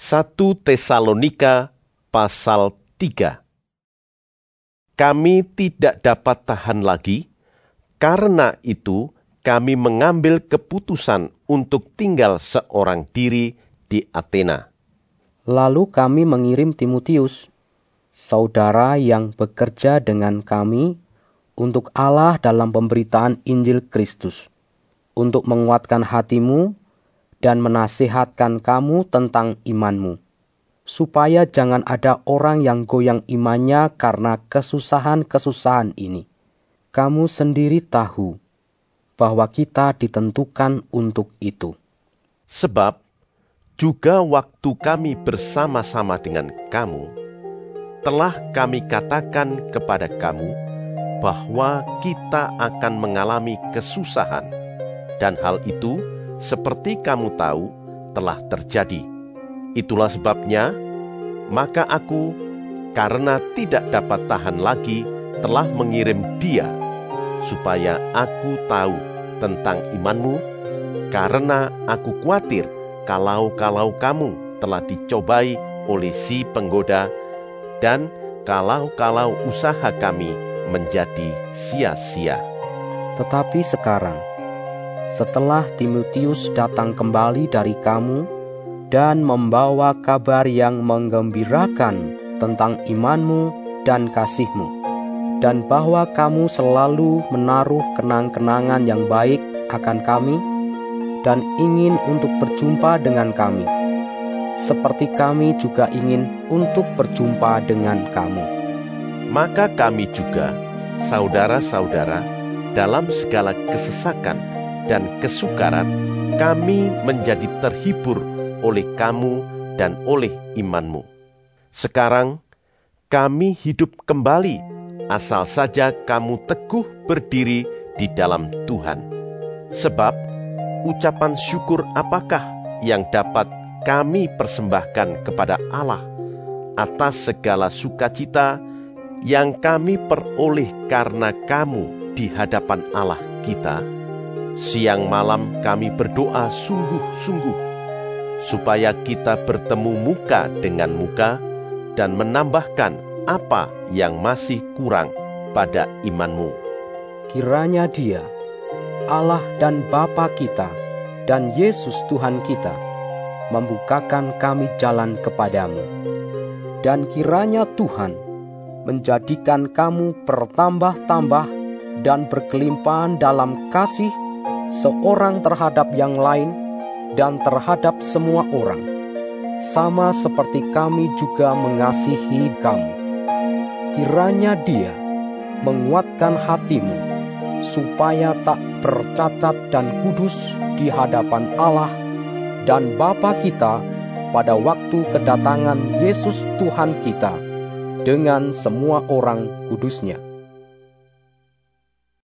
1 Tesalonika pasal 3. Kami tidak dapat tahan lagi, karena itu kami mengambil keputusan untuk tinggal seorang diri di Athena. Lalu kami mengirim Timotius, saudara yang bekerja dengan kami untuk Allah dalam pemberitaan Injil Kristus, untuk menguatkan hatimu dan menasihatkan kamu tentang imanmu, supaya jangan ada orang yang goyang imannya karena kesusahan-kesusahan ini. Kamu sendiri tahu bahwa kita ditentukan untuk itu. Sebab juga waktu kami bersama-sama dengan kamu, telah kami katakan kepada kamu bahwa kita akan mengalami kesusahan, dan hal itu seperti kamu tahu telah terjadi. Itulah sebabnya, maka aku, karena tidak dapat tahan lagi, telah mengirim dia, supaya aku tahu tentang imanmu, karena aku khawatir kalau kamu telah dicobai oleh si penggoda, dan kalau usaha kami menjadi sia-sia. Tetapi sekarang, setelah Timotius datang kembali dari kamu dan membawa kabar yang menggembirakan tentang imanmu dan kasihmu, dan bahwa kamu selalu menaruh kenang-kenangan yang baik akan kami, dan ingin untuk berjumpa dengan kami, seperti kami juga ingin untuk berjumpa dengan kamu. Maka kami juga, saudara-saudara, dalam segala kesesakan dan kesukaran, kami menjadi terhibur oleh kamu dan oleh imanmu. Sekarang kami hidup kembali, asal saja kamu teguh berdiri di dalam Tuhan. Sebab ucapan syukur apakah yang dapat kami persembahkan kepada Allah atas segala sukacita yang kami peroleh karena kamu di hadapan Allah kita? Siang malam kami berdoa sungguh-sungguh supaya kita bertemu muka dengan muka dan menambahkan apa yang masih kurang pada imanmu. Kiranya Dia, Allah dan Bapa kita, dan Yesus Tuhan kita, membukakan kami jalan kepadamu. Dan kiranya Tuhan menjadikan kamu bertambah-tambah dan berkelimpahan dalam kasih seorang terhadap yang lain dan terhadap semua orang, sama seperti kami juga mengasihi kamu. Kiranya Dia menguatkan hatimu, supaya tak bercacat dan kudus di hadapan Allah dan Bapa kita pada waktu kedatangan Yesus Tuhan kita dengan semua orang kudusnya.